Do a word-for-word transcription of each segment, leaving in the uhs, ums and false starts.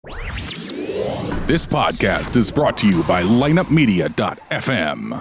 This podcast is brought to you by lineup media dot f m.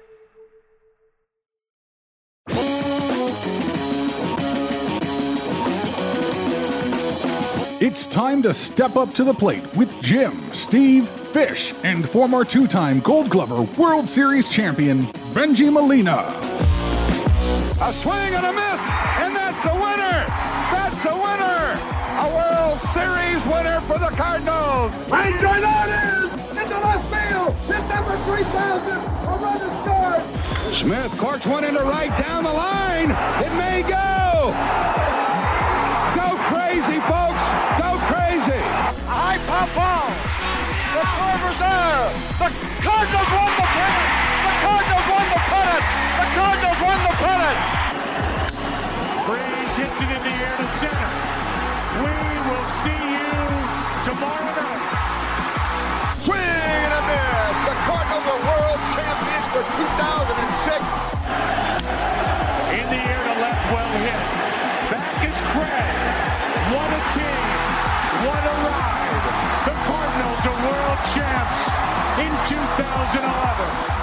It's time to step up to the plate with Jim, Steve, Fish, and former two-time Gold Glover World Series champion, Benji Molina. A swing and a miss, and that's the winner! That's the winner! A World Series winner for the Cardinals! Right drive out is into left field! Hit number three thousand! A run is scored! Smith corks one into right down the line! It may go! Go crazy, folks! Go crazy! A high pop ball! The Corvers are! The Cardinals won the pennant! The Cardinals won the pennant! The Cardinals won the pennant! Breeze hits it in the air to center. We will see you tomorrow night. Swing and a miss! The Cardinals are world champions for two thousand six. In the air to left, well hit. Back is Craig. What a team. What a ride. The Cardinals are world champs in two thousand eleven.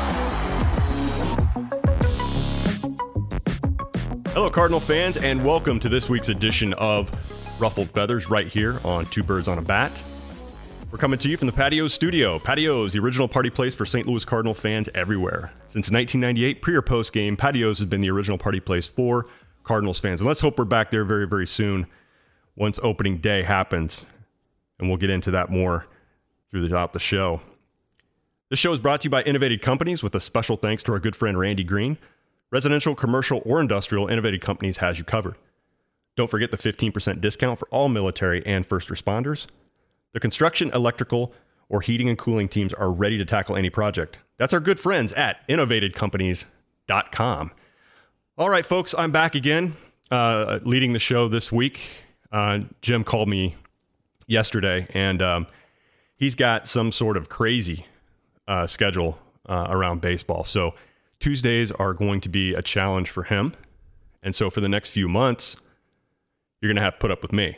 Hello, Cardinal fans, and welcome to this week's edition of Ruffled Feathers right here on Two Birds on a Bat. We're coming to you from the Patios studio. Patios, the original party place for Saint Louis Cardinal fans everywhere. Since nineteen ninety-eight, pre or post game, Patios has been the original party place for Cardinals fans. And let's hope we're back there very, very soon once opening day happens. And we'll get into that more throughout the show. This show is brought to you by Innovated Companies with a special thanks to our good friend Randy Green. Residential, commercial, or industrial, Innovated Companies has you covered. Don't forget the fifteen percent discount for all military and first responders. The construction, electrical, or heating and cooling teams are ready to tackle any project. That's our good friends at innovated companies dot com. All right, folks, I'm back again, uh, leading the show this week. Uh, Jim called me yesterday, and um, he's got some sort of crazy uh, schedule uh, around baseball. So Tuesdays are going to be a challenge for him. And so for the next few months, you're going to have to put up with me.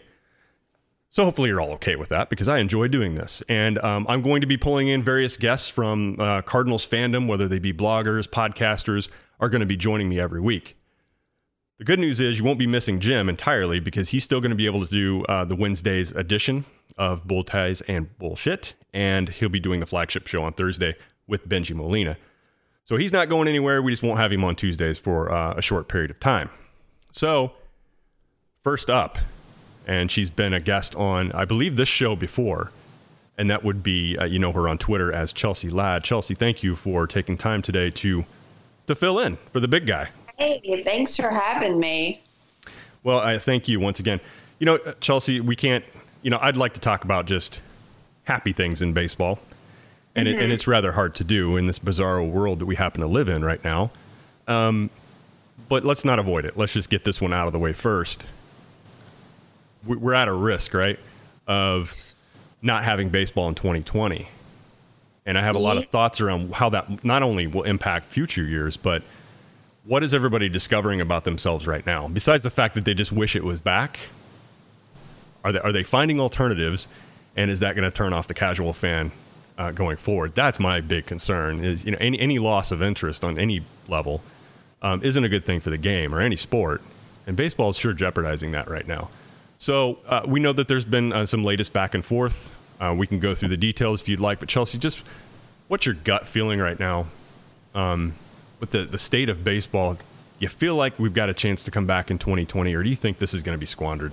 So hopefully you're all okay with that, because I enjoy doing this. And um, I'm going to be pulling in various guests from uh, Cardinals fandom, whether they be bloggers, podcasters, are going to be joining me every week. The good news is you won't be missing Jim entirely, because he's still going to be able to do uh, the Wednesday's edition of Bull Ties and Bullshit. And he'll be doing the flagship show on Thursday with Benji Molina. So he's not going anywhere. We just won't have him on Tuesdays for uh, a short period of time. So first up, and she's been a guest on, I believe, this show before, and that would be, uh, you know her on Twitter as Chelsea Ladd. Chelsea, thank you for taking time today to to fill in for the big guy. Hey, thanks for having me. Well, I thank you once again. You know, Chelsea, we can't, you know, I'd like to talk about just happy things in baseball. And, mm-hmm. it, and it's rather hard to do in this bizarro world that we happen to live in right now. Um, but let's not avoid it. Let's just get this one out of the way first. We're at a risk, right, of not having baseball in twenty twenty. And I have a lot of thoughts around how that not only will impact future years, but what is everybody discovering about themselves right now? Besides the fact that they just wish it was back, are they, are they finding alternatives? And is that going to turn off the casual fan Uh, going forward? That's my big concern. Is, you know, any any loss of interest on any level um, isn't a good thing for the game or any sport, and baseball is sure jeopardizing that right now. So uh, we know that there's been uh, some latest back and forth. Uh, we can go through the details if you'd like, but Chelsea, just what's your gut feeling right now um, with the the state of baseball? You feel like we've got a chance to come back in twenty twenty, or do you think this is going to be squandered?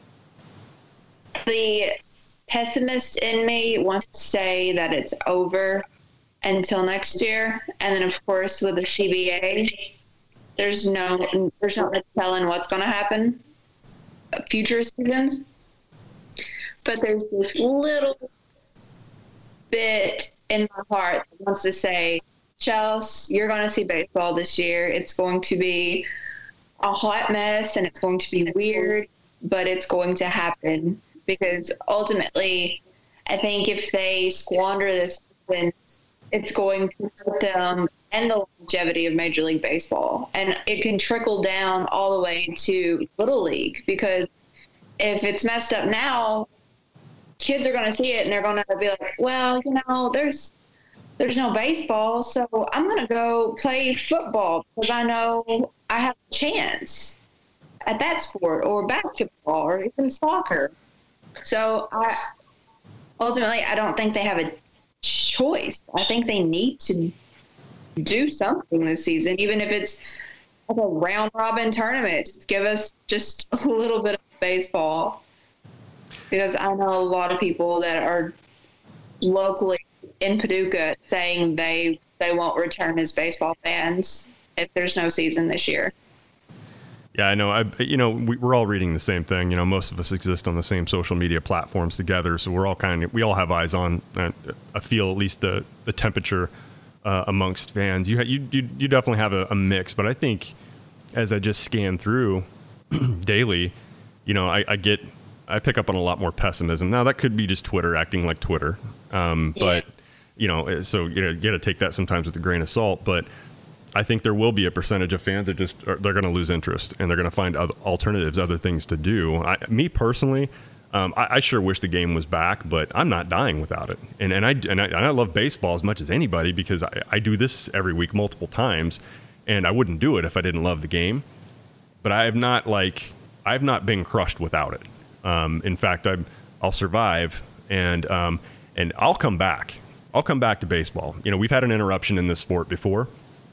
The pessimist in me wants to say that it's over until next year, and then of course with the C B A, there's no there's not much telling what's going to happen future seasons. But there's this little bit in my heart that wants to say, Chelsea, you're going to see baseball this year. It's going to be a hot mess, and it's going to be weird, but it's going to happen. Because ultimately, I think if they squander this, then it's going to put them and the longevity of Major League Baseball. And it can trickle down all the way to Little League, because if it's messed up now, kids are going to see it and they're going to be like, well, you know, there's there's no baseball, so I'm going to go play football because I know I have a chance at that sport, or basketball, or even soccer. So I ultimately, I don't think they have a choice. I think they need to do something this season, even if it's like a round robin tournament. Just give us just a little bit of baseball, because I know a lot of people that are locally in Paducah saying they they won't return as baseball fans if there's no season this year. Yeah, I know. I, you know, we, we're all reading the same thing. You know, most of us exist on the same social media platforms together, so we're all kind of, we all have eyes on, uh, I feel at least the the temperature uh, amongst fans. You, you you you definitely have a, a mix, but I think as I just scan through daily, you know, I, I get, I pick up on a lot more pessimism. Now that could be just Twitter acting like Twitter, um, yeah. but you know, so you know, you got to take that sometimes with a grain of salt, but. I think there will be a percentage of fans that just are, they're going to lose interest and they're going to find other alternatives, other things to do. I, me personally, um, I, I sure wish the game was back, but I'm not dying without it. And and I and I, and I love baseball as much as anybody because I, I do this every week multiple times, and I wouldn't do it if I didn't love the game. But I have not like I have not been crushed without it. Um, in fact, I'm I'll survive and um, and I'll come back. I'll come back to baseball. You know, we've had an interruption in this sport before.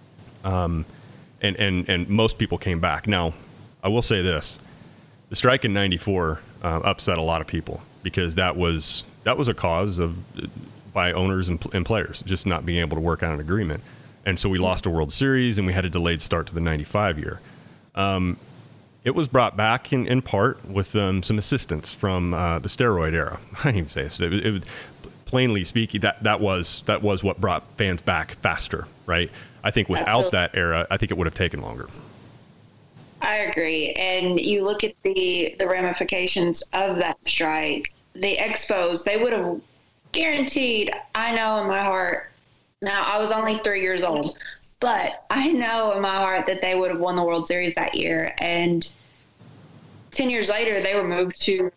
Um, and, and, and most people came back. Now, I will say this, the strike in ninety-four uh, upset a lot of people because that was, that was a cause of by owners and, and players just not being able to work out an agreement. And so we lost a World Series and we had a delayed start to the ninety-five year. Um, it was brought back in, in part with um, some assistance from uh, the steroid era. I didn't even say this. It, it, plainly speaking, that, that was, that was what brought fans back faster, right? I think without Absolutely. that era, I think it would have taken longer. I agree. And you look at the, the ramifications of that strike, the Expos, they would have guaranteed, I know in my heart, now I was only three years old, but I know in my heart that they would have won the World Series that year. And ten years later, they were moved to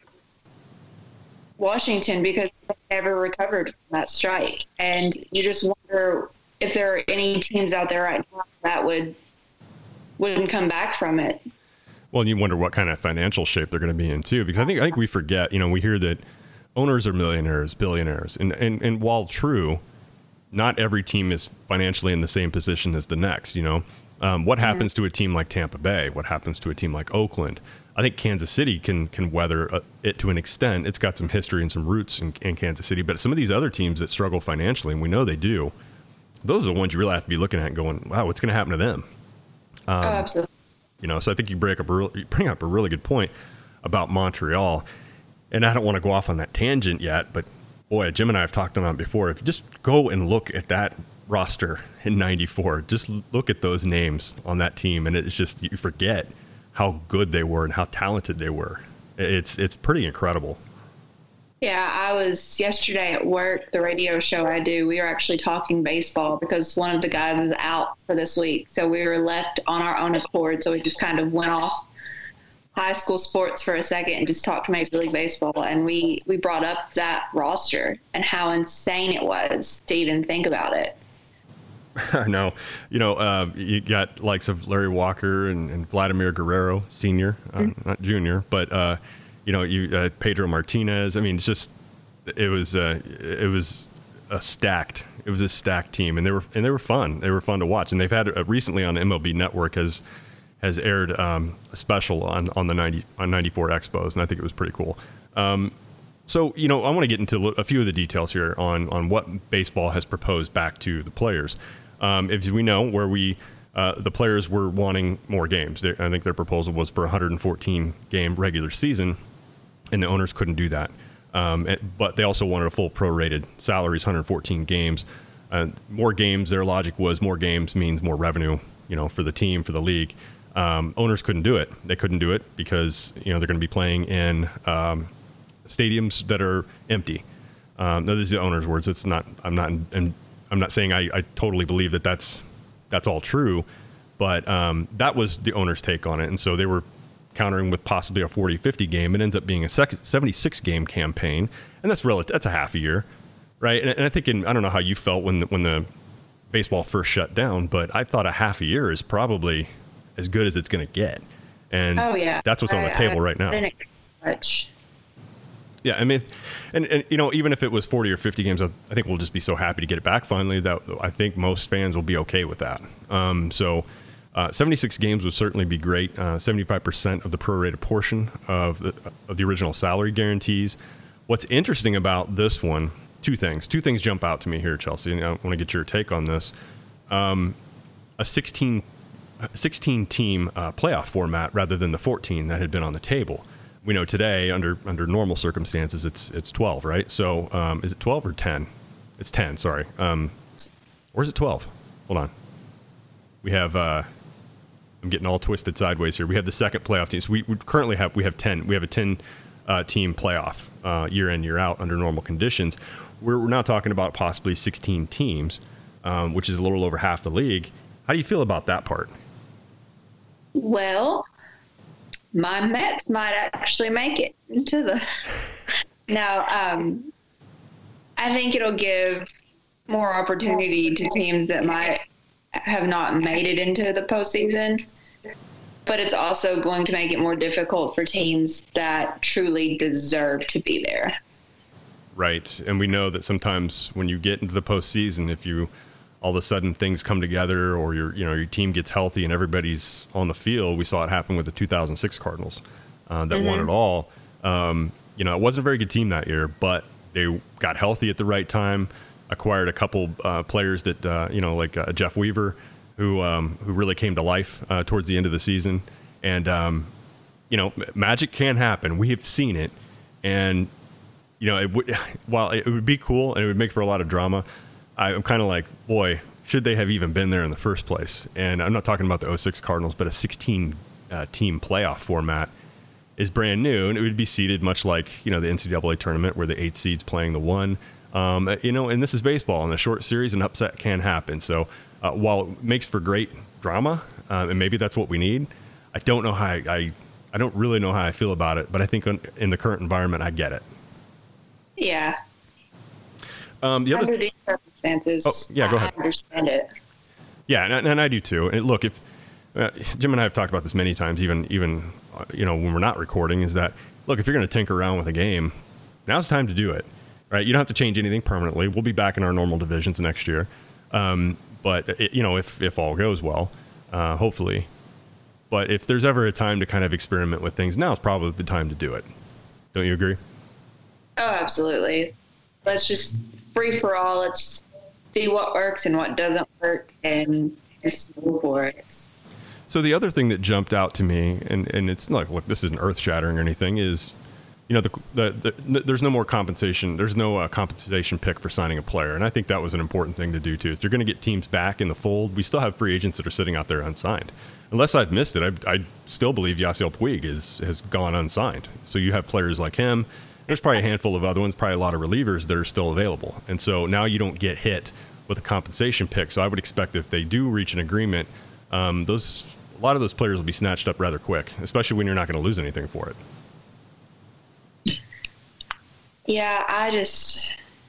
Washington because they never recovered from that strike. And you just wonder if there are any teams out there right now that would, wouldn't come back from it. Well, and you wonder what kind of financial shape they're going to be in too, because I think I think we forget, you know, we hear that owners are millionaires, billionaires. And, and, and while true, not every team is financially in the same position as the next, you know. Um, what mm-hmm. happens to a team like Tampa Bay? What happens to a team like Oakland? I think Kansas City can can weather uh, it to an extent. It's got some history and some roots in, in Kansas City. But some of these other teams that struggle financially, and we know they do, those are the ones you really have to be looking at and going, wow, what's going to happen to them? Um, oh, absolutely. You know, so I think you break up a real, you bring up a really good point about Montreal. And I don't want to go off on that tangent yet, but boy, Jim and I have talked about it before. If you just go and look at that roster in ninety-four, just look at those names on that team, and it's just, you forget how good they were and how talented they were. It's it's pretty incredible. Yeah, I was yesterday at work, the radio show I do, we were actually talking baseball because one of the guys is out for this week. So we were left on our own accord. So we just kind of went off high school sports for a second and just talked Major League Baseball. And we, we brought up that roster and how insane it was to even think about it. I know. You know, uh, you got likes of Larry Walker and, and Vladimir Guerrero, senior, uh, mm-hmm. not junior, but, uh, you know, you uh, Pedro Martinez. I mean, it's just, it was, uh, it was a stacked, it was a stacked team, and they were, and they were fun. They were fun to watch. And they've had uh, recently on M L B Network has, has aired um, a special on, on the ninety on ninety-four Expos, and I think it was pretty cool. Um, so, you know, I want to get into a few of the details here on, on what baseball has proposed back to the players. Um, as we know, where we, uh, the players were wanting more games. They, I think their proposal was for a one hundred fourteen game regular season, and the owners couldn't do that. Um, it, but they also wanted a full prorated salaries, one hundred fourteen games. Uh, more games, their logic was more games means more revenue, you know, for the team, for the league. Um, owners couldn't do it. They couldn't do it because, you know, they're going to be playing in um, stadiums that are empty. Um, no, this is the owner's words. It's not, I'm not, in, I'm not saying I, I totally believe that that's, that's all true, but um, that was the owner's take on it. And so they were countering with possibly a forty fifty game. It ends up being a seventy-six game campaign. and that's relative. That's a half a year, right? And, and I think in, I don't know how you felt when the, when the baseball first shut down, but I thought a half a year is probably as good as it's going to get. And oh, yeah. that's what's on the I, table I right now. Didn't much. Yeah, I mean, and, and you know, even if it was forty or fifty games, I think we'll just be so happy to get it back finally that I think most fans will be okay with that. Um, so uh, seventy-six games would certainly be great. Uh, seventy-five percent of the prorated portion of the, of the original salary guarantees. What's interesting about this one, two things. Two things jump out to me here, Chelsea, and I want to get your take on this. Um, a sixteen, sixteen team uh, playoff format rather than the fourteen that had been on the table. We know today, under under normal circumstances, it's it's twelve, right? So um, is it twelve or ten? It's ten, sorry. Um, or is it twelve? Hold on. We have, uh, I'm getting all twisted sideways here. We have the second playoff team. So we, we currently have, we have ten. We have a ten uh, team playoff uh, year in, year out under normal conditions. We're, we're now talking about possibly sixteen teams, um, which is a little over half the league. How do you feel about that part? Well, my Mets might actually make it into the. Now, um, I think it'll give more opportunity to teams that might have not made it into the postseason, but it's also going to make it more difficult for teams that truly deserve to be there. Right, and we know that sometimes when you get into the postseason, if you all of a sudden things come together, or your you know your team gets healthy and everybody's on the field. We saw it happen with the two thousand six Cardinals uh, that mm-hmm. won it all. Um, you know, it wasn't a very good team that year, but they got healthy at the right time. Acquired a couple uh, players that uh, you know, like uh, Jeff Weaver, who um, who really came to life uh, towards the end of the season. And um, you know, magic can happen. We have seen it, and you know, it would while it would be cool and it would make for a lot of drama. I'm kind of like, boy, should they have even been there in the first place? And I'm not talking about the oh six Cardinals, but a sixteen uh, team playoff format is brand new, and it would be seeded much like, you know, the N C double A tournament where the eight seeds playing the one. Um, you know, and this is baseball. In a short series, an upset can happen. So uh, while it makes for great drama, uh, and maybe that's what we need, I don't know how I, I, I don't really know how I feel about it, but I think in the current environment, I get it. Yeah. Um, the other Under these circumstances, oh, yeah, go ahead. I understand it. Yeah, and, and I do too. And look, if uh, Jim and I have talked about this many times, even even uh, you know when we're not recording, is that look, if you're going to tinker around with a game, now's the time to do it. Right? You don't have to change anything permanently. We'll be back in our normal divisions next year. Um, but it, you know, if if all goes well, uh, hopefully. But if there's ever a time to kind of experiment with things, now is probably the time to do it. Don't you agree? Oh, absolutely. Let's just free for all. Let's see what works and what doesn't work, and just go for it. So the other thing that jumped out to me, and, and it's like, look, this isn't earth shattering or anything, is, you know, the, the, the there's no more compensation. There's no uh, compensation pick for signing a player, and I think that was an important thing to do too. If you're going to get teams back in the fold, we still have free agents that are sitting out there unsigned. Unless I've missed it, I, I still believe Yasiel Puig is has gone unsigned. So you have players like him. There's probably a handful of other ones, probably a lot of relievers that are still available. And so now you don't get hit with a compensation pick. So I would expect if they do reach an agreement, um, those a lot of those players will be snatched up rather quick, especially when you're not going to lose anything for it. Yeah, I just,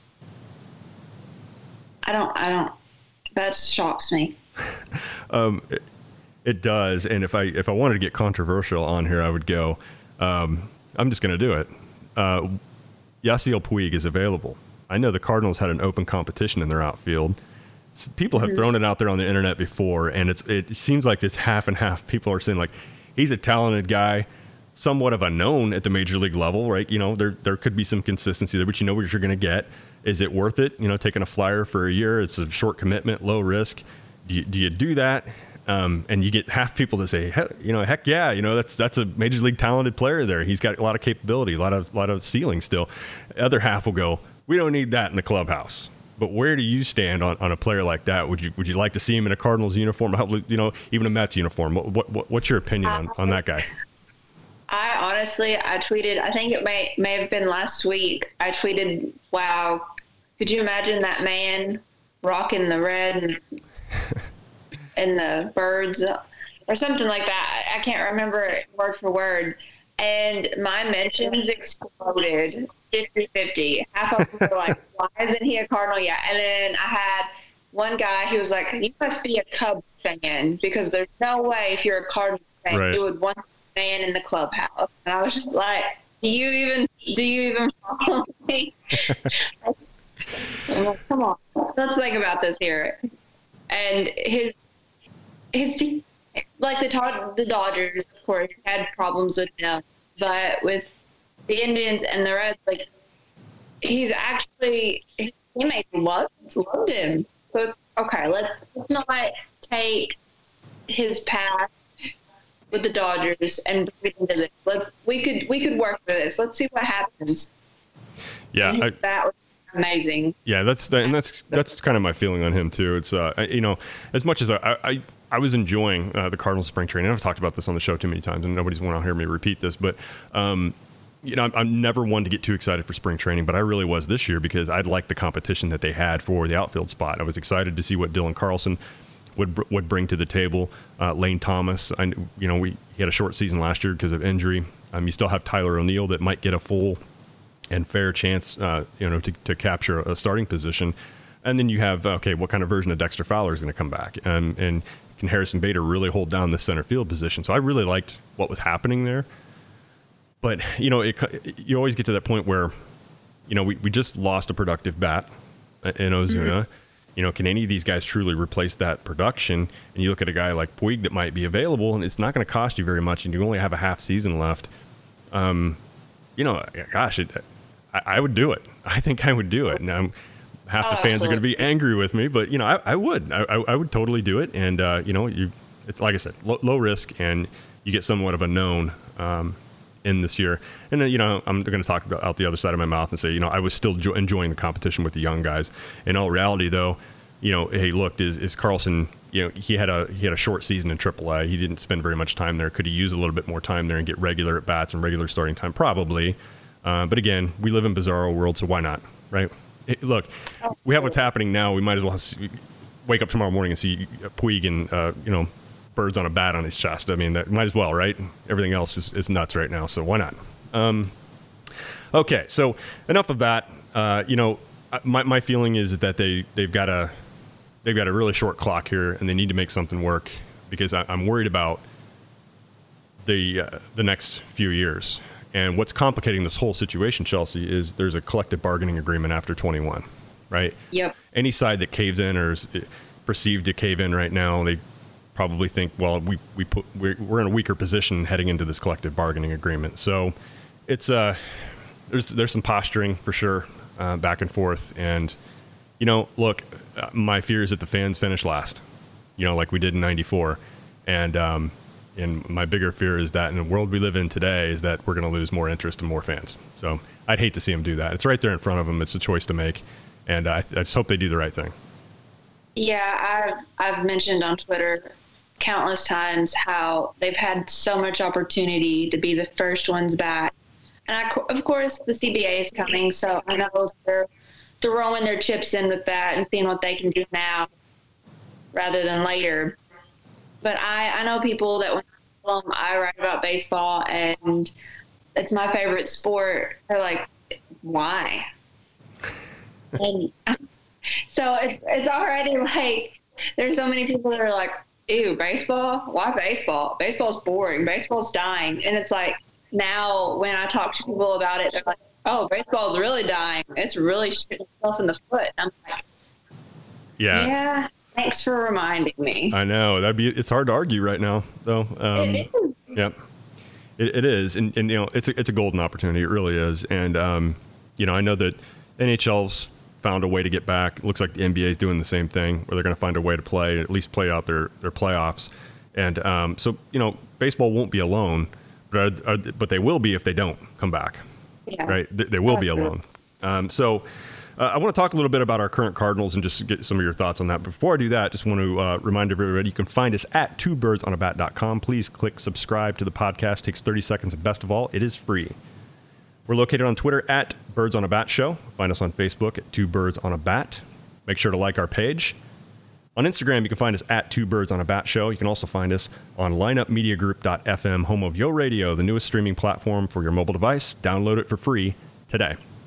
I don't, I don't, that shocks me. um, it, it does. And if I, if I wanted to get controversial on here, I would go, um, I'm just going to do it. Uh, Yasiel Puig is available. I know the Cardinals had an open competition in their outfield. So people have thrown it out there on the internet before, and it's it seems like it's half and half. People are saying, like, he's a talented guy, somewhat of a known at the major league level, right? You know, there there could be some consistency there, but you know what you're going to get. Is it worth it? You know, taking a flyer for a year, it's a short commitment, low risk. Do you, do you do that? Um, and you get half people that say, heck, you know, heck yeah, you know, that's that's a major league talented player there. He's got a lot of capability, a lot of lot of ceiling still. The other half will go, we don't need that in the clubhouse. But where do you stand on, on a player like that? Would you would you like to see him in a Cardinals uniform, you know, even a Mets uniform? What, what what's your opinion on, on that guy? I honestly, I tweeted, I think it may may have been last week. I tweeted, wow, could you imagine that man rocking the red and, and the birds or something like that? I can't remember it word for word. And my mentions exploded fifty-fifty. Half of them were like, why isn't he a Cardinal yet? And then I had one guy who was like, you must be a Cubs fan because there's no way if you're a Cardinal fan, right. you would want a fan in the clubhouse. And I was just like, do you even, do you even follow me? I'm like, come on, let's think about this here. And his, his team, like the, the Dodgers, of course, had problems with him, but with the Indians and the Reds, like, he's actually, his teammates loved, loved him. So it's, okay, let's, let's not take his past with the Dodgers and bring it into this. Let's, we could, we could work for this. Let's see what happens. Yeah. I, that was amazing. Yeah, that's, the, and that's, that's kind of my feeling on him too. It's, uh, you know, as much as I, I, I was enjoying uh, the Cardinals spring training. I've talked about this on the show too many times and nobody's want to hear me repeat this, but, um, you know, I'm, I'm never one to get too excited for spring training, but I really was this year because I'd liked the competition that they had for the outfield spot. I was excited to see what Dylan Carlson would would bring to the table. Uh, Lane Thomas, I, you know, we he had a short season last year because of injury. Um, you still have Tyler O'Neill that might get a full and fair chance, uh, you know, to, to capture a starting position. And then you have, okay, what kind of version of Dexter Fowler is going to come back? Um, and can Harrison Bader really hold down the center field position? So I really liked what was happening there. But, you know, it, you always get to that point where, you know, we, we just lost a productive bat in Ozuna. Mm-hmm. You know, can any of these guys truly replace that production? And you look at a guy like Puig that might be available, and it's not going to cost you very much, and you only have a half season left. Um, you know, gosh, it, I, I would do it. I think I would do it. Now, half the oh, fans absolutely. are going to be angry with me, but, you know, I, I would. I, I would totally do it. And, uh, you know, you it's like I said, low, low risk, and you get somewhat of a known um in this year. And then, you know, I'm going to talk about out the other side of my mouth and say, you know, I was still jo- enjoying the competition with the young guys. In all reality, though, you know, hey, look, is, is Carlson, you know, he had a he had a short season in triple A. He didn't spend very much time there. Could he use a little bit more time there and get regular at bats and regular starting time? Probably. Uh, but again, we live in bizarro world, so why not, right? It, look, we have what's happening now. We might as well see, wake up tomorrow morning and see Puig and, uh, you know, birds on a bat on his chest. I mean, that might as well, right? Everything else is, is nuts right now, so why not? Um, okay, so enough of that. Uh, you know, my my feeling is that they they've got a they've got a really short clock here, and they need to make something work because I, I'm worried about the uh, the next few years. And what's complicating this whole situation, Chelsea, is there's a collective bargaining agreement after twenty-one, right? Yep. Any side that caves in or is perceived to cave in right now, they probably think, well, we we put we're, we're in a weaker position heading into this collective bargaining agreement. So it's uh there's there's some posturing for sure, uh, back and forth. And you know, look, uh, my fear is that the fans finish last, you know, like we did in ninety-four. And um and my bigger fear is that in the world we live in today is that we're going to lose more interest and more fans. So I'd hate to see them do that. It's right there in front of them. It's a choice to make, and uh, I, I just hope they do the right thing. Yeah, I've, I've mentioned on Twitter countless times how they've had so much opportunity to be the first ones back. And I, of course, the C B A is coming, so I know they're throwing their chips in with that and seeing what they can do now rather than later. But I, I know people that when I write about baseball and it's my favorite sport, they're like, why? And so it's it's already like there's so many people that are like, ew, baseball? Why baseball? Baseball's boring. Baseball's dying. And it's like now when I talk to people about it, they're like, oh, baseball's really dying. It's really shooting itself in the foot. And I'm like, yeah. Yeah. Thanks for reminding me. I know that'd be. It's hard to argue right now, though. Um, it is. Yep, it, it is, and, and you know, it's a, it's a golden opportunity. It really is, and um, you know, I know that N H L's found a way to get back. It looks like the N B A is doing the same thing, where they're going to find a way to play, at least play out their their playoffs, and um, so you know, baseball won't be alone, but are, are, but they will be if they don't come back. Yeah. Right, they, they will That's be alone. Um, so. Uh, I want to talk a little bit about our current Cardinals and just get some of your thoughts on that. Before I do that, just want to uh, remind everybody you can find us at two birds on a bat dot com. Please click subscribe to the podcast. It takes thirty seconds, and best of all, it is free. We're located on Twitter at Birds on a Bat Show. Find us on Facebook at Two Birds on a Bat. Make sure to like our page. On Instagram, you can find us at Two Birds on a Bat Show. You can also find us on lineup media group dot f m, home of Yo Radio, the newest streaming platform for your mobile device. Download it for free today.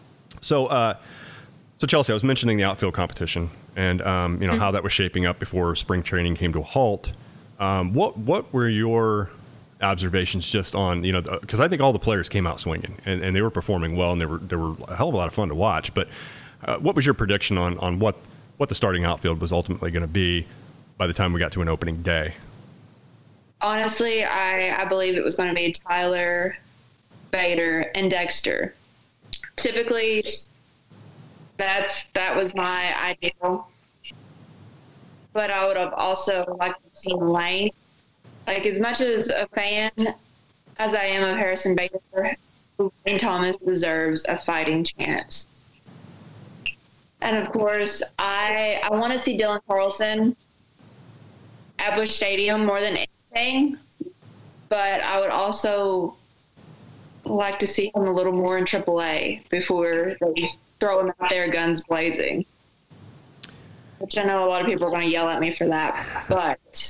So, uh, so Chelsea, I was mentioning the outfield competition and um, you know mm-hmm. how that was shaping up before spring training came to a halt. Um, what what were your observations just on, you know, because I think all the players came out swinging and, and they were performing well and they were they were a hell of a lot of fun to watch. But uh, what was your prediction on on what what the starting outfield was ultimately going to be by the time we got to an opening day? Honestly, I, I believe it was going to be Tyler, Bader, and Dexter. Typically, that's that was my ideal. But I would have also liked to see Lane. Like, as much as a fan as I am of Harrison Bader, Lane Thomas deserves a fighting chance. And, of course, I I want to see Dylan Carlson at Busch Stadium more than anything. But I would also like to see him a little more in triple A before they throw him out there guns blazing. Which I know a lot of people are going to yell at me for that. But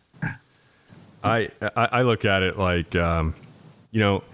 I I look at it like, um, you know,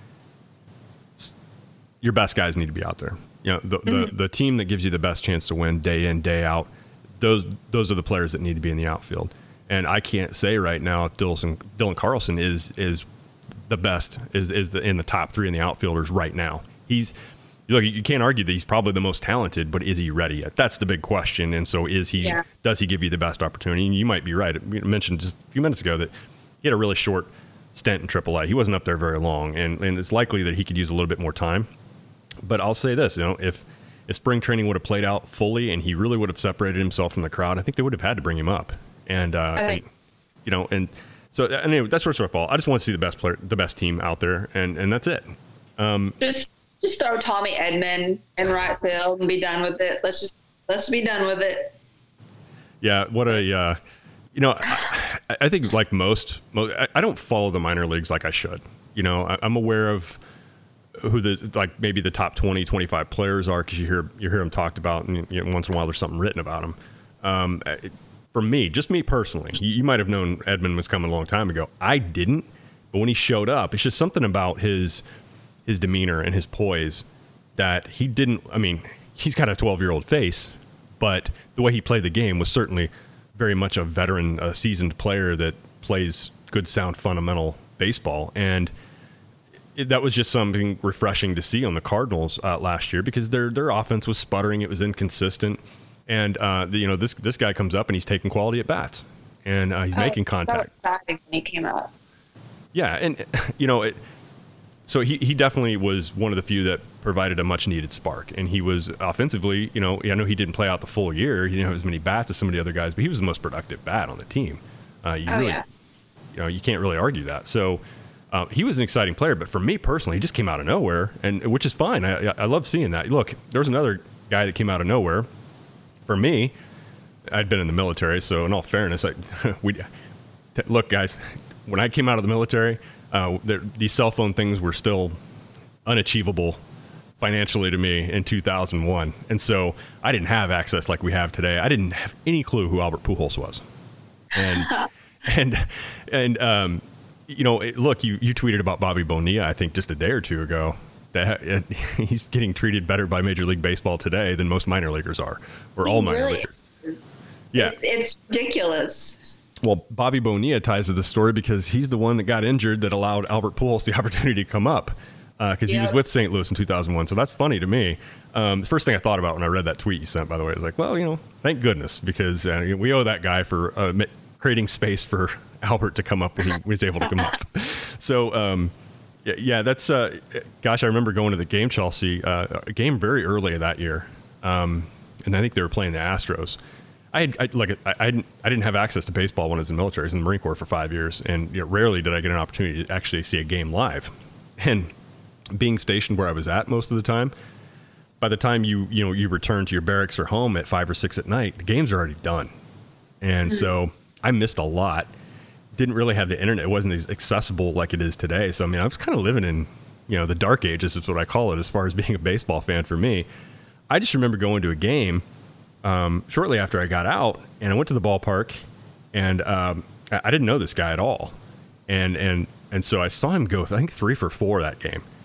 your best guys need to be out there. You know, the, mm-hmm. the the team that gives you the best chance to win day in, day out, those those are the players that need to be in the outfield. And I can't say right now if Dylan, Dylan Carlson is is the best, is is the, in the top three in the outfielders right now. He's look, you can't argue that he's probably the most talented, but is he ready yet? That's the big question. And so is he? Yeah. Does he give you the best opportunity? And you might be right. You mentioned just a few minutes ago that he had a really short stint in triple A. He wasn't up there very long, and, and it's likely that he could use a little bit more time. But I'll say this, you know, if if spring training would have played out fully and he really would have separated himself from the crowd, I think they would have had to bring him up. And, uh, okay. and you know, and so anyway, that's what's our fault. I just want to see the best player, the best team out there, and, and that's it. Um, just just throw Tommy Edman in right field and be done with it. Let's just let's be done with it. Yeah, what a uh, you know, I, I think like most, most I, I don't follow the minor leagues like I should. You know, I, I'm aware of who the like maybe the top twenty, twenty-five players are because you hear you hear them talked about, and you know, once in a while there's something written about them. Um, it, for me, just me personally, you, you might have known Edman was coming a long time ago. I didn't, but when he showed up, it's just something about his his demeanor and his poise that he didn't. I mean, he's got a twelve-year-old face, but the way he played the game was certainly very much a veteran, a seasoned player that plays good, sound, fundamental baseball. And it, that was just something refreshing to see on the Cardinals uh, last year because their their offense was sputtering. It was inconsistent. And, uh, the, you know, this this guy comes up and he's taking quality at bats. And uh, he's oh, making contact. That was when he came up. Yeah, and, you know, it, so he, he definitely was one of the few that provided a much-needed spark. And he was offensively, you know, I know he didn't play out the full year. He didn't have as many bats as some of the other guys, but he was the most productive bat on the team. Uh, you oh, really, yeah. You know, you can't really argue that. So uh, he was an exciting player. But for me personally, he just came out of nowhere, and which is fine. I, I love seeing that. Look, there was another guy that came out of nowhere. For me, I'd been in the military, so in all fairness, I, we look, guys, when I came out of the military, uh, there, these cell phone things were still unachievable financially to me in two thousand one. And so I didn't have access like we have today. I didn't have any clue who Albert Pujols was. And, and, and, um, you know, it, look, you, you tweeted about Bobby Bonilla, I think just a day or two ago, that uh, he's getting treated better by Major League Baseball today than most minor leaguers are, or all minor really? leaguers. Yeah. It's ridiculous. Well, Bobby Bonilla ties to the story because he's the one that got injured that allowed Albert Pujols the opportunity to come up because uh, yep. he was with Saint Louis in two thousand one. So that's funny to me. Um, the first thing I thought about when I read that tweet you sent, by the way, is like, well, you know, thank goodness because uh, we owe that guy for uh, creating space for Albert to come up when he was able to come up. So, um, yeah, yeah, that's, uh, gosh, I remember going to the game, Chelsea, uh, a game very early that year. Um, and I think they were playing the Astros. I had, I, like, I, I, didn't, I didn't have access to baseball when I was in the military. I was in the Marine Corps for five years. And you know, rarely did I get an opportunity to actually see a game live. And being stationed where I was at most of the time, by the time you, you know, you return to your barracks or home at five or six at night, the games are already done. And mm-hmm. so I missed a lot. Didn't really have the internet. It wasn't as accessible like it is today. So, I mean, I was kind of living in, you know, the dark ages is what I call it as far as being a baseball fan for me. I just remember going to a game um, shortly after I got out, and I went to the ballpark, and um, I, I didn't know this guy at all. And and and so I saw him go, I think, three for four that game.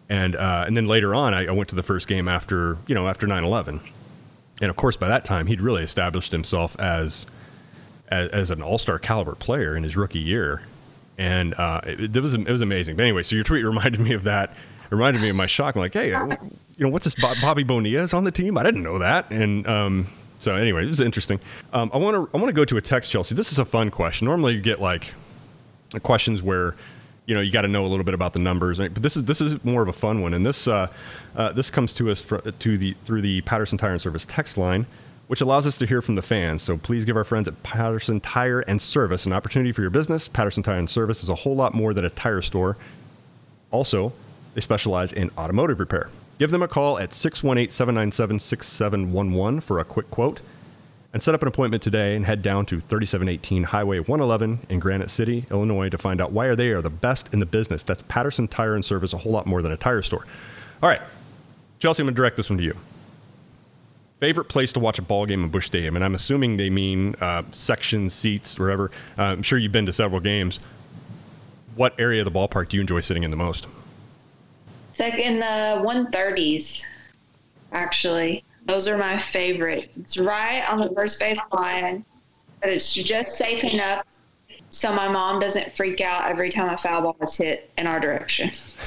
And uh, and then later on, I, I went to the first game after, you know, after nine eleven. And of course, by that time, he'd really established himself as as, as an all-star caliber player in his rookie year. And uh, it, it was it was amazing. But anyway, so your tweet reminded me of that. It reminded me of my shock. I'm like, hey, you know, what's this? Bobby Bonilla is on the team? I didn't know that. And um, so anyway, it was interesting. Um, I want to I want to go to a text, Chelsea. This is a fun question. Normally, you get like questions where, you know, you got to know a little bit about the numbers, but this is this is more of a fun one. And this uh, uh, this comes to us fr- to the through the Patterson Tire and Service text line, which allows us to hear from the fans. So please give our friends at Patterson Tire and Service an opportunity for your business. Patterson Tire and Service is a whole lot more than a tire store. Also, they specialize in automotive repair. Give them a call at six one eight, seven nine seven, six seven one one for a quick quote. And set up an appointment today and head down to thirty-seven eighteen Highway one eleven in Granite City, Illinois to find out why they are the best in the business. That's Patterson Tire and Service, a whole lot more than a tire store. All right, Chelsea, I'm going to direct this one to you. Favorite place to watch a ball game in Busch Stadium? And I'm assuming they mean uh, section seats, wherever. Uh, I'm sure you've been to several games. What area of the ballpark do you enjoy sitting in the most? It's like in the one thirties, actually. Those are my favorite. It's right on the first base line, but it's just safe enough so my mom doesn't freak out every time a foul ball is hit in our direction.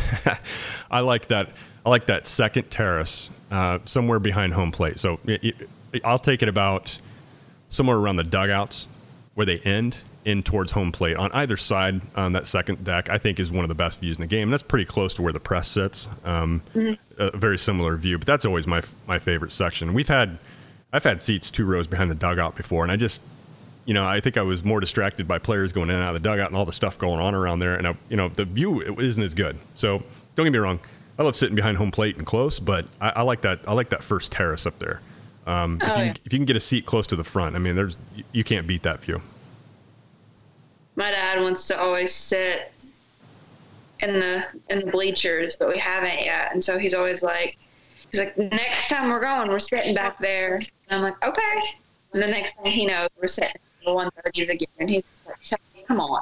I like that. I like that second terrace, uh, somewhere behind home plate. So it, it, I'll take it about somewhere around the dugouts where they end in towards home plate on either side on that second deck. I think is one of the best views in the game. And that's pretty close to where the press sits. Um, mm-hmm. A very similar view, but that's always my my favorite section. We've had, I've had seats two rows behind the dugout before, and I just, you know, I think I was more distracted by players going in and out of the dugout and all the stuff going on around there, and I, you know, the view isn't as good. So don't get me wrong, I love sitting behind home plate and close, but I, I like that. I like that first terrace up there. Um, oh, if, you, yeah. if you can get a seat close to the front, I mean, there's you can't beat that view. My dad wants to always sit in the in the bleachers, but we haven't yet. And so he's always like, he's like, next time we're going, we're sitting back there. And I'm like, okay. And the next thing he knows, we're sitting in the one thirties again. And he's like, come on.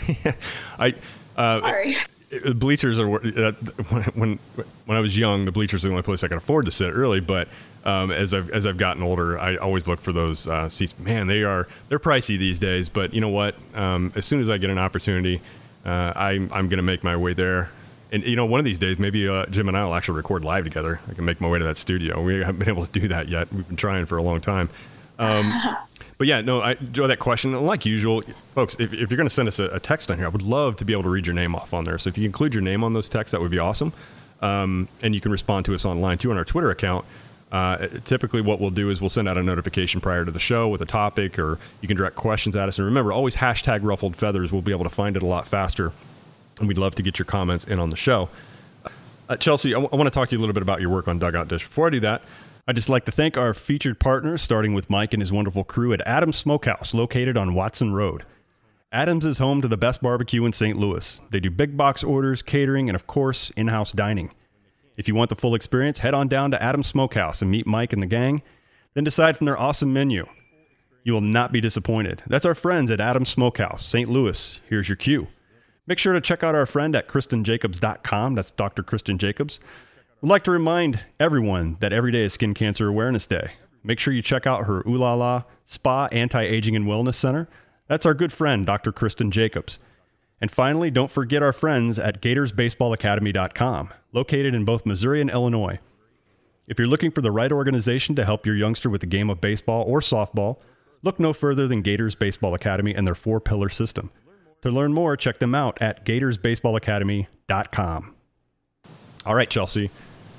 I uh, Sorry. Bleachers are uh, when when I was young, the bleachers are the only place I could afford to sit, really. But um, as I've as I've gotten older, I always look for those uh, seats. Man, they are they're pricey these days. But you know what? Um, as soon as I get an opportunity, Uh, I'm I'm gonna make my way there, and you know, one of these days, maybe uh, Jim and I will actually record live together. I can make my way to that studio. We haven't been able to do that yet. We've been trying for a long time. Um, but yeah, no, I enjoy that question. And like usual, folks, if, if you're gonna send us a, a text on here, I would love to be able to read your name off on there. So if you include your name on those texts, that would be awesome. Um, and you can respond to us online too on our Twitter account. Uh, typically what we'll do is we'll send out a notification prior to the show with a topic, or you can direct questions at us. And remember, always hashtag ruffled feathers. We'll be able to find it a lot faster. And we'd love to get your comments in on the show. Uh, Chelsea, I, w- I want to talk to you a little bit about your work on Dugout Dish. Before I do that, I'd just like to thank our featured partners, starting with Mike and his wonderful crew at Adams Smokehouse, located on Watson Road. Adams is home to the best barbecue in Saint Louis. They do big box orders, catering, and of course, in-house dining. If you want the full experience, head on down to Adams Smokehouse and meet Mike and the gang, then decide from their awesome menu. You will not be disappointed. That's our friends at Adams Smokehouse, Saint Louis. Here's your cue. Make sure to check out our friend at Kristen Jacobs dot com. That's Doctor Kristen Jacobs. We'd like to remind everyone that every day is Skin Cancer Awareness Day. Make sure you check out her Ooh La La Spa Anti-Aging and Wellness Center. That's our good friend, Doctor Kristen Jacobs. And finally, don't forget our friends at Gators Baseball Academy dot com, located in both Missouri and Illinois. If you're looking for the right organization to help your youngster with the game of baseball or softball, look no further than Gators Baseball Academy and their four-pillar system. To learn more, check them out at Gators Baseball Academy dot com. All right, Chelsea.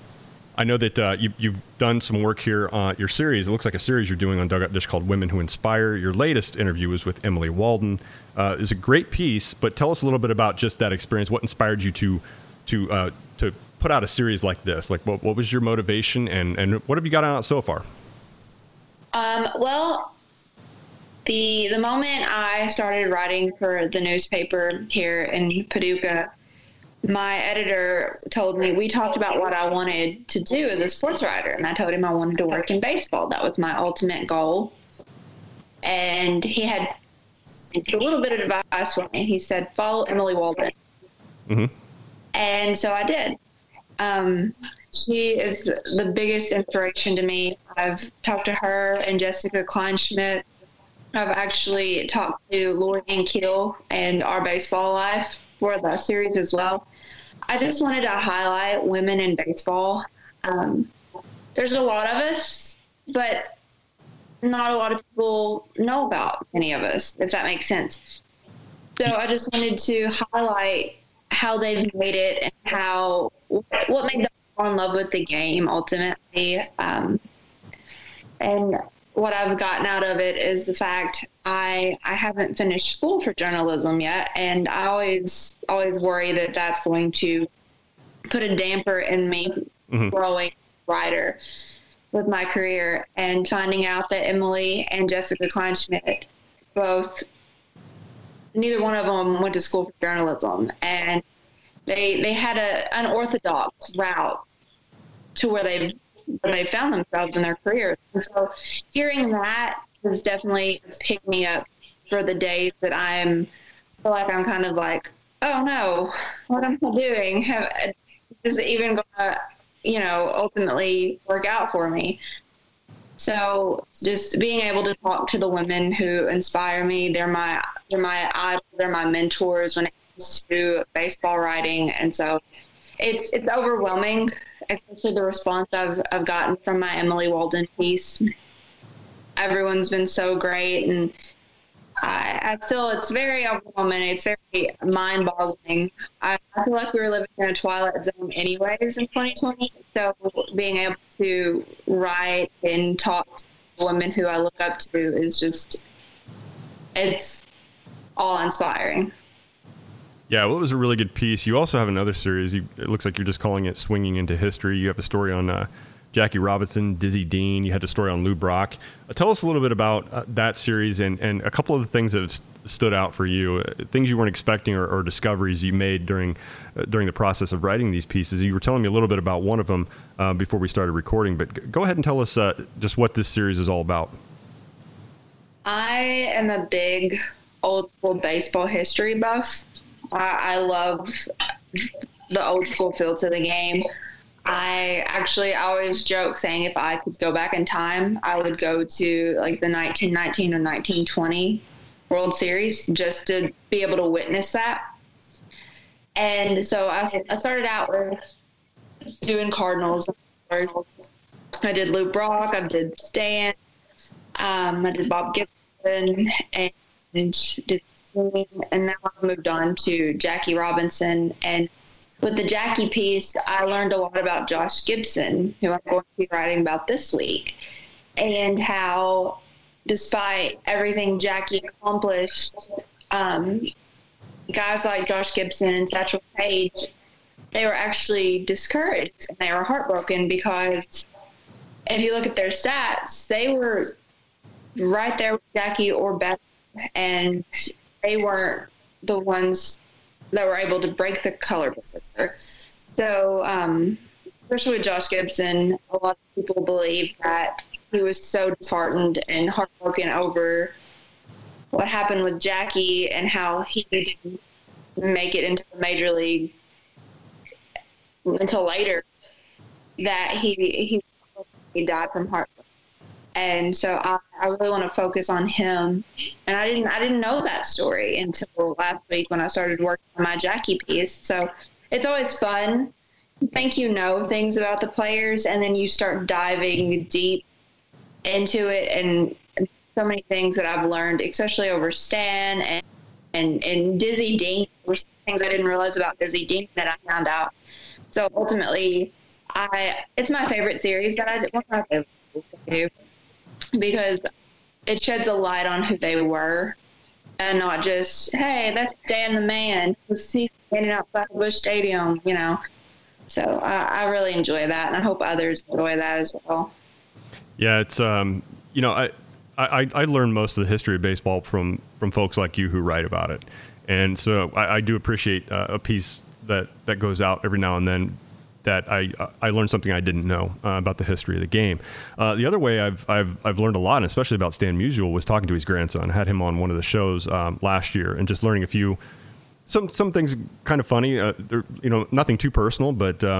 I know that uh, you, you've done some work here on your series. It looks like a series you're doing on Dugout Dish called Women Who Inspire. Your latest interview was with Emily Walden. Uh, it's a great piece, but tell us a little bit about just that experience. What inspired you to to uh, to put out a series like this? Like, what, what was your motivation, and, and what have you got out so far? Um, well, the the moment I started writing for the newspaper here in Paducah, my editor told me, we talked about what I wanted to do as a sports writer, and I told him I wanted to work in baseball. That was my ultimate goal. And he had a little bit of advice for me. He said, follow Emily Walden. Mm-hmm. And so I did. Um, she is the biggest inspiration to me. I've talked to her and Jessica Kleinschmidt. I've actually talked to Lori and Keel and Our Baseball Life for the series as well. I just wanted to highlight women in baseball. Um, there's a lot of us, but not a lot of people know about any of us, if that makes sense. So I just wanted to highlight how they've made it and how what made them fall in love with the game ultimately. Um, and what I've gotten out of it is the fact I I haven't finished school for journalism yet, and I always always worry that that's going to put a damper in me mm-hmm. growing writer with my career. And finding out that Emily and Jessica Kleinschmidt both, neither one of them went to school for journalism, and they they had a unorthodox route to where they where they found themselves in their careers. And so hearing that has definitely picked me up for the days that I'm feel like I'm kind of like, oh no, what am I doing? Have, is it even gonna, you know, ultimately work out for me? So just being able to talk to the women who inspire me, they're my they're my idols, they're my mentors when it comes to baseball writing. And so it's it's overwhelming, especially the response I've I've gotten from my Emily Walden piece. Everyone's been so great, and I, I still it's very overwhelming. It's very mind-boggling. I, I feel like we were living in a twilight zone anyways in twenty twenty. So being able to write and talk to women who I look up to is just it's awe-inspiring. Yeah, well, it was a really good piece. You also have another series. You, it looks like you're just calling it Swinging into History. You have a story on uh, Jackie Robinson, Dizzy Dean. You had a story on Lou Brock. Uh, tell us a little bit about uh, that series and, and a couple of the things that have st- stood out for you, uh, things you weren't expecting or, or discoveries you made during uh, during the process of writing these pieces. You were telling me a little bit about one of them uh, before we started recording, but g- go ahead and tell us uh, just what this series is all about. I am a big old school baseball history buff. I, I love the old school feel to the game. I actually always joke saying if I could go back in time, I would go to like the nineteen nineteen or nineteen twenty World Series just to be able to witness that. And so I, I started out with doing Cardinals. I did Lou Brock, I did Stan, um, I did Bob Gibson, and did and now I've moved on to Jackie Robinson. And with the Jackie piece, I learned a lot about Josh Gibson, who I'm going to be writing about this week, and how despite everything Jackie accomplished, um, guys like Josh Gibson and Satchel Paige, they were actually discouraged and they were heartbroken because if you look at their stats, they were right there with Jackie or better, and they weren't the ones that were able to break the color barrier. So, um, especially with Josh Gibson, a lot of people believe that he was so disheartened and heartbroken over what happened with Jackie and how he didn't make it into the major league until later, that he he, he died from heart. And so I, I really want to focus on him. And I didn't I didn't know that story until last week when I started working on my Jackie piece. So it's always fun. I think you know things about the players, and then you start diving deep into it. And, and so many things that I've learned, especially over Stan and, and, and Dizzy Dean, were things I didn't realize about Dizzy Dean that I found out. So ultimately, I it's my favorite series that I did. One of my favorite series to do, because it sheds a light on who they were and not just, hey, that's Dan the Man. He's standing outside Busch Stadium, you know. So I, I really enjoy that, and I hope others enjoy that as well. Yeah, it's, um, you know, I, I, I learned most of the history of baseball from, from folks like you who write about it. And so I, I do appreciate uh, a piece that, that goes out every now and then that I I learned something I didn't know uh, about the history of the game. Uh, the other way I've I've I've learned a lot, and especially about Stan Musial, was talking to his grandson. I had him on one of the shows um, last year, and just learning a few some some things kind of funny. Uh, you know, nothing too personal, but um,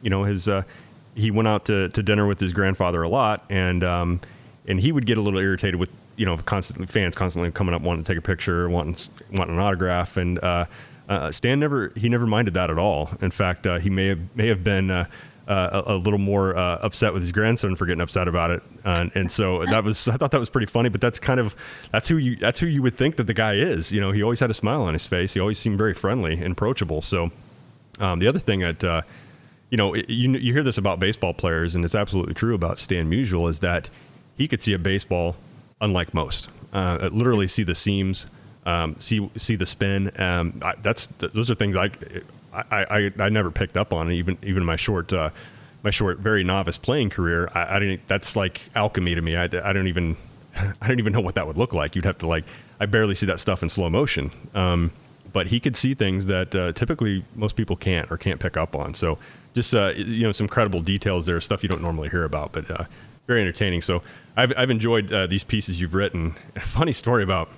you know, his uh, he went out to, to dinner with his grandfather a lot, and um, and he would get a little irritated with, you know, constantly fans constantly coming up wanting to take a picture, wanting wanting an autograph, and uh, uh, Stan never he never minded that at all. In fact, uh, he may have may have been uh, uh, a, a little more uh, upset with his grandson for getting upset about it, uh, and so that was I thought that was pretty funny. But that's kind of that's who you that's who you would think that the guy is. You know, he always had a smile on his face. He always seemed very friendly and approachable. So um, the other thing that uh, you know it, you you hear this about baseball players, and it's absolutely true about Stan Musial, is that he could see a baseball unlike most. Uh, literally see the seams, um, see see the spin. Um, I, that's those are things I, I I I never picked up on, even even my short uh, my short very novice playing career. I, I didn't. That's like alchemy to me. I, I don't even I don't even know what that would look like. You'd have to like I barely see that stuff in slow motion. Um, but he could see things that uh, typically most people can't or can't pick up on. So just uh, you know some credible details there, stuff you don't normally hear about, but. Uh, Very entertaining. So I've I've enjoyed uh, these pieces you've written. A funny story about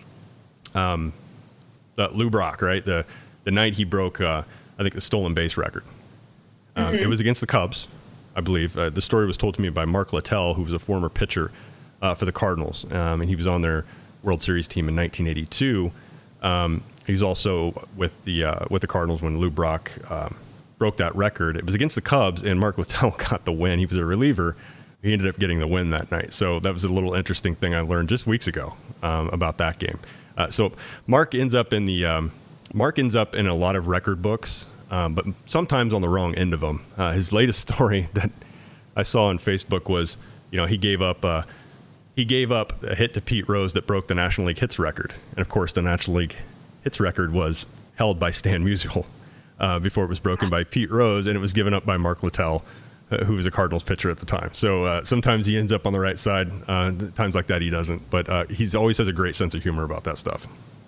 um, uh, Lou Brock, right? The the night he broke, uh, I think, the stolen base record. Um, mm-hmm. It was against the Cubs, I believe. Uh, the story was told to me by Mark Littell, who was a former pitcher uh, for the Cardinals, um, and he was on their World Series team in nineteen eighty-two. Um, he was also with the uh, with the Cardinals when Lou Brock um, broke that record. It was against the Cubs, and Mark Littell got the win. He was a reliever. He ended up getting the win that night. So that was a little interesting thing I learned just weeks ago um, about that game. Uh, so Mark ends up in the um, Mark ends up in a lot of record books, um, but sometimes on the wrong end of them. Uh, his latest story that I saw on Facebook was, you know, he gave up uh, he gave up a hit to Pete Rose that broke the National League hits record, and of course the National League hits record was held by Stan Musial uh, before it was broken by Pete Rose, and it was given up by Mark Littell, who was a Cardinals pitcher at the time. So uh, sometimes he ends up on the right side. Uh, times like that he doesn't. But uh, he's always has a great sense of humor about that stuff.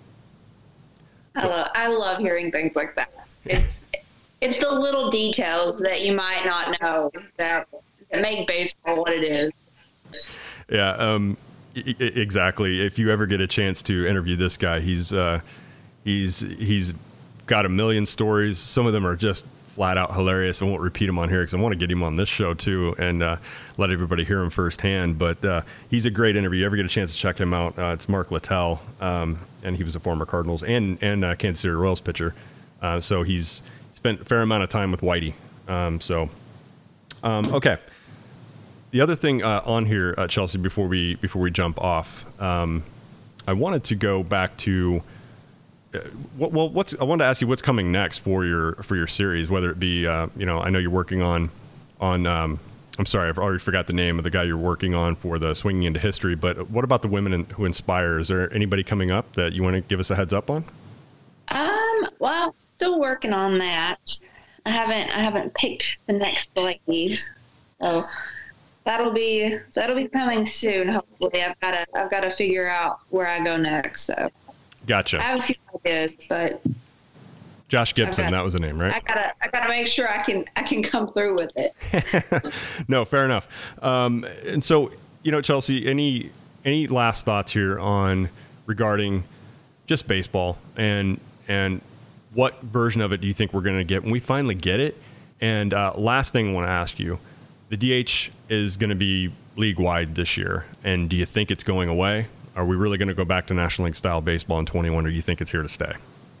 I love, I love hearing things like that. It's it's the little details that you might not know that, that make baseball what it is. Yeah, um, I- exactly. If you ever get a chance to interview this guy, he's uh, he's he's got a million stories. Some of them are just flat out hilarious. I won't repeat him on here because I want to get him on this show too and uh, let everybody hear him firsthand. But uh, he's a great interview. You ever get a chance to check him out? Uh, it's Mark Littell, um, and he was a former Cardinals and and uh, Kansas City Royals pitcher. Uh, so he's spent a fair amount of time with Whitey. Um, so um, okay. The other thing uh, on here, uh, Chelsea, before we before we jump off, um, I wanted to go back to. Uh, well, what's I wanted to ask you what's coming next for your for your series, whether it be uh, you know I know you're working on on um, I'm sorry I've already forgot the name of the guy you're working on for the Swinging into History, but what about the Women in, Who Inspire? Is there anybody coming up that you want to give us a heads up on? Um, well, still working on that. I haven't I haven't picked the next lady, so that'll be that'll be coming soon. Hopefully, I've got to I've got to figure out where I go next. So. Gotcha. I have a few ideas, but Josh Gibson, gotta, that was the name, right? I gotta, I gotta make sure I can, I can come through with it. No, fair enough. Um, and so, you know, Chelsea, any, any last thoughts here on regarding just baseball and and what version of it do you think we're going to get when we finally get it? And uh, last thing I want to ask you, the D H is going to be league wide this year, and do you think it's going away? Are we really going to go back to National League style baseball in twenty-one, or do you think it's here to stay?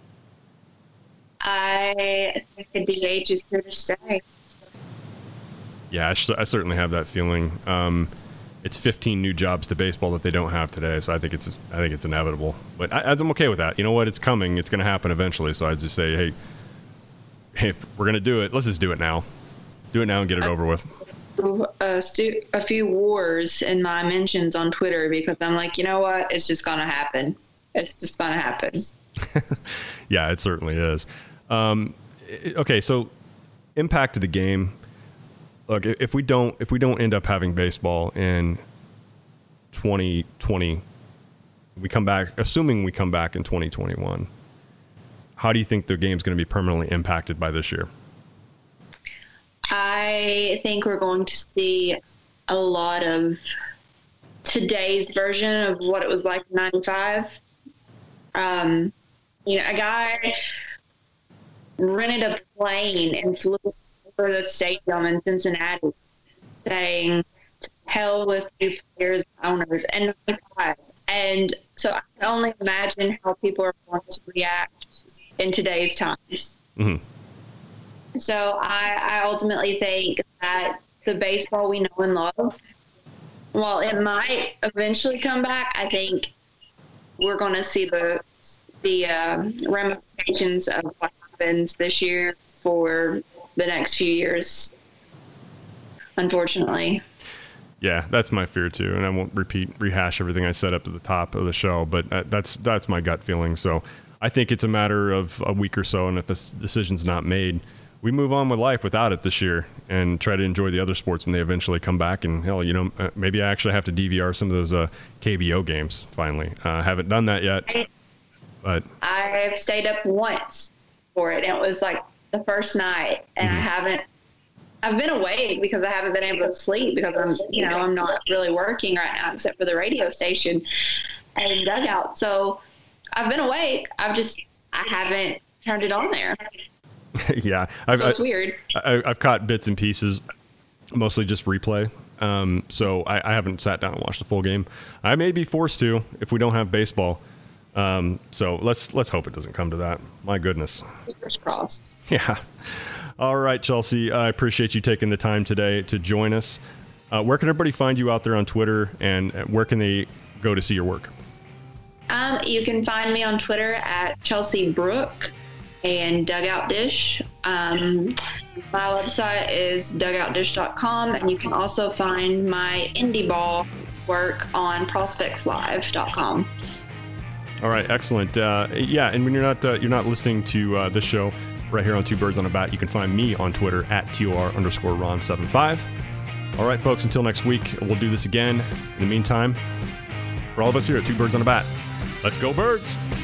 I think the D H is here to stay. Yeah, I, sh- I certainly have that feeling. Um, it's fifteen new jobs to baseball that they don't have today, so I think it's I think it's inevitable. But I, I'm okay with that. You know what? It's coming. It's going to happen eventually. So I just say, hey, hey, if we're going to do it, let's just do it now. Do it now and get it over with. A, stu- a few wars in my mentions on Twitter because I'm like, you know what? It's just going to happen. It's just going to happen. Yeah, it certainly is. Um, okay, so impact of the game. Look, if we don't if we don't end up having baseball in twenty twenty, we come back, assuming we come back in twenty twenty-one, how do you think the game's going to be permanently impacted by this year? I think we're going to see a lot of today's version of what it was like in ninety-five. Um, you know, a guy rented a plane and flew for the stadium in Cincinnati, saying, hell with new players and owners. And and so I can only imagine how people are going to react in today's times. Mm-hmm. So I, I ultimately think that the baseball we know and love, while it might eventually come back, I think we're going to see the the um, ramifications of what happens this year for the next few years, unfortunately. Yeah, that's my fear too, and I won't repeat rehash everything I said up at the top of the show, but that's that's my gut feeling. So I think it's a matter of a week or so, and if this decision's not made, we move on with life without it this year and try to enjoy the other sports when they eventually come back. And hell, you know, maybe I actually have to D V R some of those uh, K B O games finally. I uh, haven't done that yet, but I've stayed up once for it, and it was like the first night, and mm-hmm. I haven't. I've been awake because I haven't been able to sleep because I'm, you know, I'm not really working right now except for the radio station and dugout. So I've been awake. I've just, I haven't turned it on there. Yeah. I've, so it's I, weird. I, I've caught bits and pieces, mostly just replay. Um, so I, I haven't sat down and watched the full game. I may be forced to if we don't have baseball. Um, so let's, let's hope it doesn't come to that. My goodness. Fingers crossed. Yeah. All right, Chelsea, I appreciate you taking the time today to join us. Uh, where can everybody find you out there on Twitter, and where can they go to see your work? Um, you can find me on Twitter at Chelsea Brook and Dugout Dish. Um, my website is dugout dish dot com, and you can also find my indie ball work on prospects live dot com. All right, excellent. Uh, yeah, and when you're not uh, you're not listening to uh, this show right here on Two Birds on a Bat, you can find me on Twitter at T O R underscore Ron seven five. All right, folks, until next week, we'll do this again. In the meantime, for all of us here at Two Birds on a Bat, let's go Birds!